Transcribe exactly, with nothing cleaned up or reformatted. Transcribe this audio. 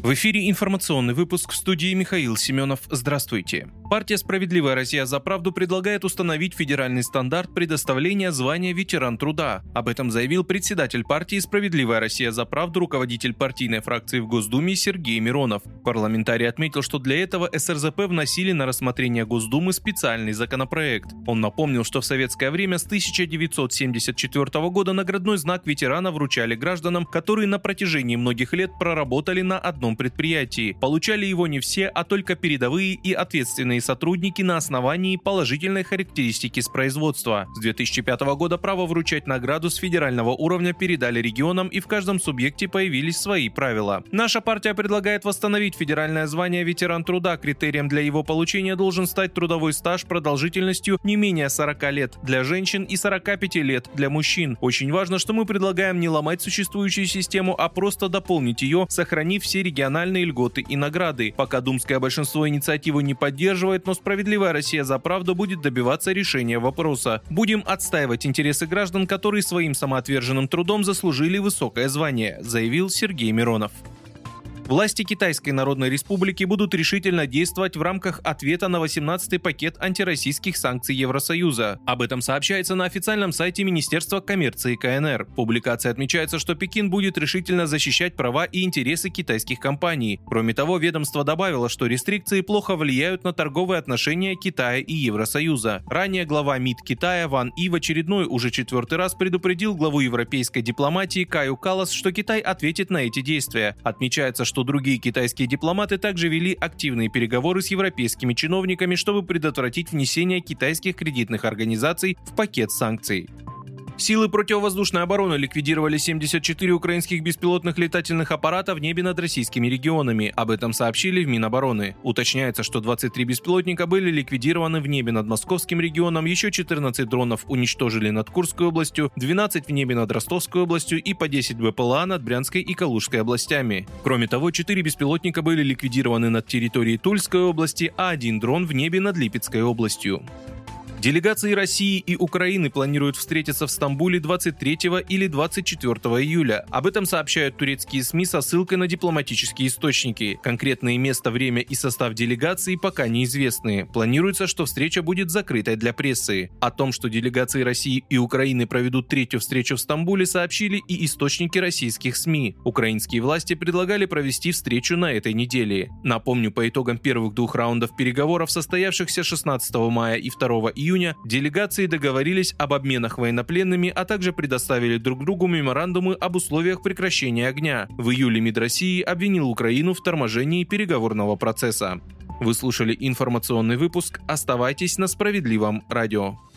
В эфире информационный выпуск, в студии Михаил Семенов. Здравствуйте. Партия «Справедливая Россия за правду» предлагает установить федеральный стандарт предоставления звания ветеран труда. Об этом заявил председатель партии «Справедливая Россия за правду», руководитель партийной фракции в Госдуме Сергей Миронов. Парламентарий отметил, что для этого эс эр зэ пэ вносили на рассмотрение Госдумы специальный законопроект. Он напомнил, что в советское время с тысяча девятьсот семьдесят четвёртого года наградной знак ветерана вручали гражданам, которые на протяжении многих лет проработали на одном предприятии. Получали его не все, а только передовые и ответственные сотрудники на основании положительной характеристики с производства. С две тысячи пятого года право вручать награду с федерального уровня передали регионам, и в каждом субъекте появились свои правила. Наша партия предлагает восстановить федеральное звание ветеран труда. Критерием для его получения должен стать трудовой стаж продолжительностью не менее сорока лет для женщин и сорока пяти лет для мужчин. Очень важно, что мы предлагаем не ломать существующую систему, а просто дополнить ее, сохранив все региональные льготы и награды. Пока думское большинство инициативу не поддерживает, но «Справедливая Россия за правду» будет добиваться решения вопроса. Будем отстаивать интересы граждан, которые своим самоотверженным трудом заслужили высокое звание, заявил Сергей Миронов. Власти Китайской Народной Республики будут решительно действовать в рамках ответа на восемнадцатый пакет антироссийских санкций Евросоюза. Об этом сообщается на официальном сайте Министерства коммерции ка эн эр. В публикации отмечается, что Пекин будет решительно защищать права и интересы китайских компаний. Кроме того, ведомство добавило, что рестрикции плохо влияют на торговые отношения Китая и Евросоюза. Ранее глава МИД Китая Ван И в очередной, уже четвертый раз предупредил главу европейской дипломатии Каю Каллас, что Китай ответит на эти действия. Отмечается, что что другие китайские дипломаты также вели активные переговоры с европейскими чиновниками, чтобы предотвратить внесение китайских кредитных организаций в пакет санкций. Силы противовоздушной обороны ликвидировали семьдесят четыре украинских беспилотных летательных аппарата в небе над российскими регионами. Об этом сообщили в Минобороны. Уточняется, что двадцать три беспилотника были ликвидированы в небе над московским регионом, еще четырнадцать дронов уничтожили над Курской областью, двенадцать в небе над Ростовской областью и по десять бэ пэ эл а над Брянской и Калужской областями. Кроме того, четыре беспилотника были ликвидированы над территорией Тульской области, а один дрон в небе над Липецкой областью. Делегации России и Украины планируют встретиться в Стамбуле двадцать третьего или двадцать четвёртого июля. Об этом сообщают турецкие СМИ со ссылкой на дипломатические источники. Конкретные место, время и состав делегации пока неизвестны. Планируется, что встреча будет закрытой для прессы. О том, что делегации России и Украины проведут третью встречу в Стамбуле, сообщили и источники российских СМИ. Украинские власти предлагали провести встречу на этой неделе. Напомню, по итогам первых двух раундов переговоров, состоявшихся шестнадцатого мая и второго июня, делегации договорились об обменах военнопленными, а также предоставили друг другу меморандумы об условиях прекращения огня. В июле МИД России обвинил Украину в торможении переговорного процесса. Вы слушали информационный выпуск. Оставайтесь на Справедливом радио.